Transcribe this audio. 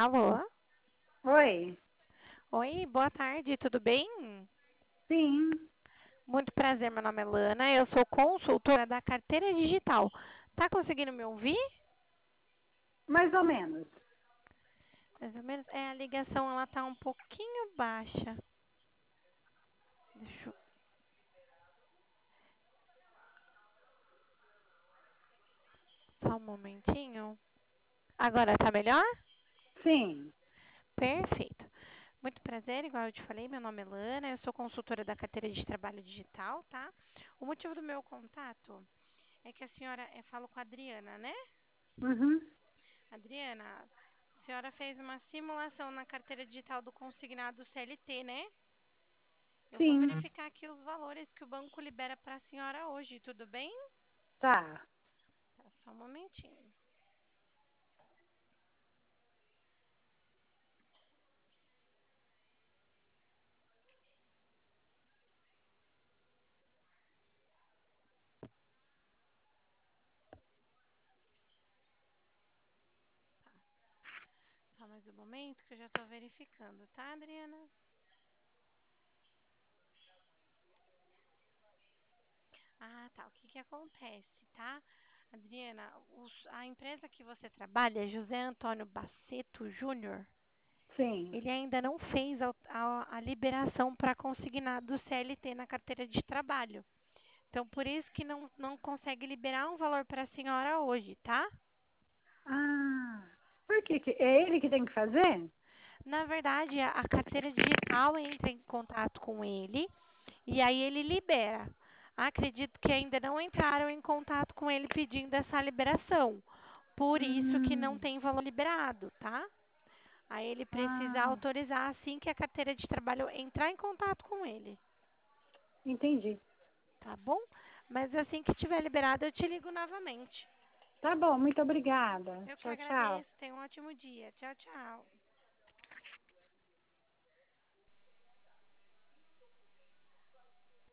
Alô? Oi, Oi, boa tarde, tudo bem? sim, Muito prazer, meu nome é Lana, eu sou consultora da carteira digital. Tá conseguindo me ouvir? mais ou menos. Mais ou menos. A ligação ela tá um pouquinho baixa. Deixa eu... Só um momentinho. Agora tá melhor? Sim, Perfeito. Muito prazer, igual eu te falei, meu nome é Lana, eu sou consultora da carteira de trabalho digital, tá? O motivo do meu contato é que a senhora, eu falo com a Adriana, né? uhum, Adriana, a senhora fez uma simulação na carteira digital do consignado CLT, né? Eu vou sim, verificar aqui os valores que o banco libera para a senhora hoje, tudo bem? tá, Tá, só um momentinho. Só mais um momento que eu já estou verificando, tá, Adriana? Ah, tá. O que que acontece, tá? Adriana, a empresa que você trabalha, José Antônio Baceto Júnior, sim. ele ainda não fez a liberação para consignado CLT na carteira de trabalho. Então, por isso que não consegue liberar um valor para a senhora hoje, tá? Ah, por que é ele que tem que fazer? Na verdade, a carteira digital entra em contato com ele e aí ele libera. Acredito que ainda não entraram em contato com ele pedindo essa liberação. Por isso que não Hum, tem valor liberado, tá? Aí ele precisa ah, autorizar assim que a carteira de trabalho entrar em contato com ele, entendi. tá bom? Mas assim que tiver liberado, eu te ligo novamente. Tá bom, muito obrigada. Eu que Tchau, tchau. agradeço. Tenha um ótimo dia. Tchau, tchau.